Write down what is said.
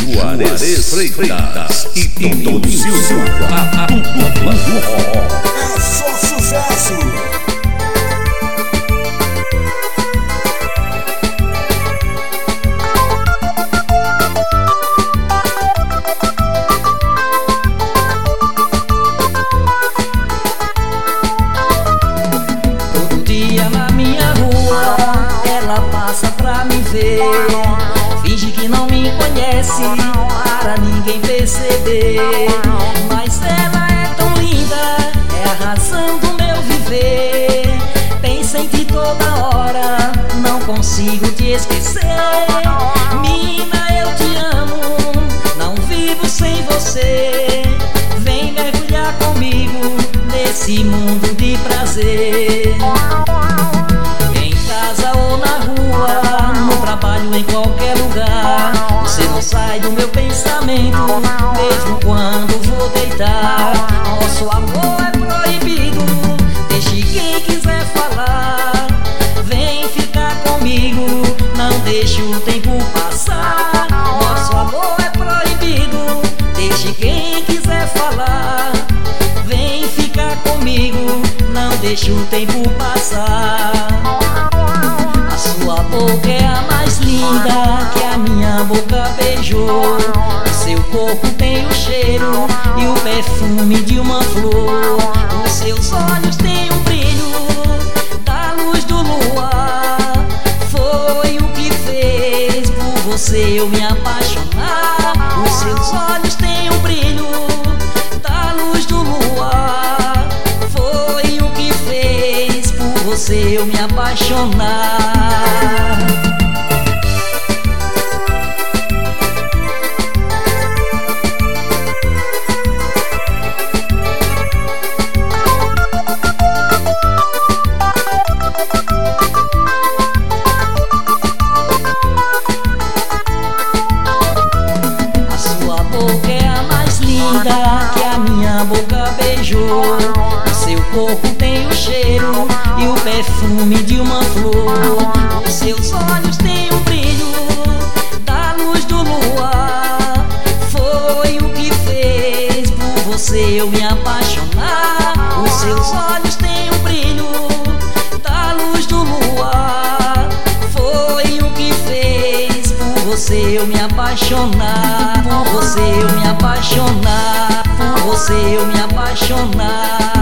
Juarez Freitas e Tito Silva, a dupla do forró. É só sucesso! Todo dia na minha rua ela passa pra me ver. Finge que não me conhece para ninguém perceber. Mas ela é tão linda, é a razão do meu viver. Pensa em ti toda hora, não consigo te esquecer. Mina, eu te amo, não vivo sem você. Vem mergulhar comigo nesse mundo de prazer. Em casa ou na rua, no trabalho, em qualquer lugar, você não sai do meu pensamento, mesmo quando vou deitar. Nosso amor é proibido, deixe quem quiser falar. Vem ficar comigo, não deixe o tempo passar. Nosso amor é proibido, deixe quem quiser falar. Vem ficar comigo, não deixe o tempo passar. A sua boca é a mais linda que a minha boca beijou. O seu corpo tem o cheiro e o perfume de uma flor. Os seus olhos têm um brilho da luz do luar. Foi o que fez por você eu me apaixonar. Os seus olhos têm um brilho da luz do luar. Foi o que fez por você eu me apaixonar. A sua boca é a mais linda que a minha boca beijou. O seu corpo tem o cheiro e o perfume de uma flor. Os seus olhos têm um brilho da luz do luar. Foi o que fez por você eu me apaixonar. Os seus olhos têm um brilho da luz do luar. Foi o que fez por você eu me apaixonar. Por você eu me apaixonar. Por você eu me apaixonar.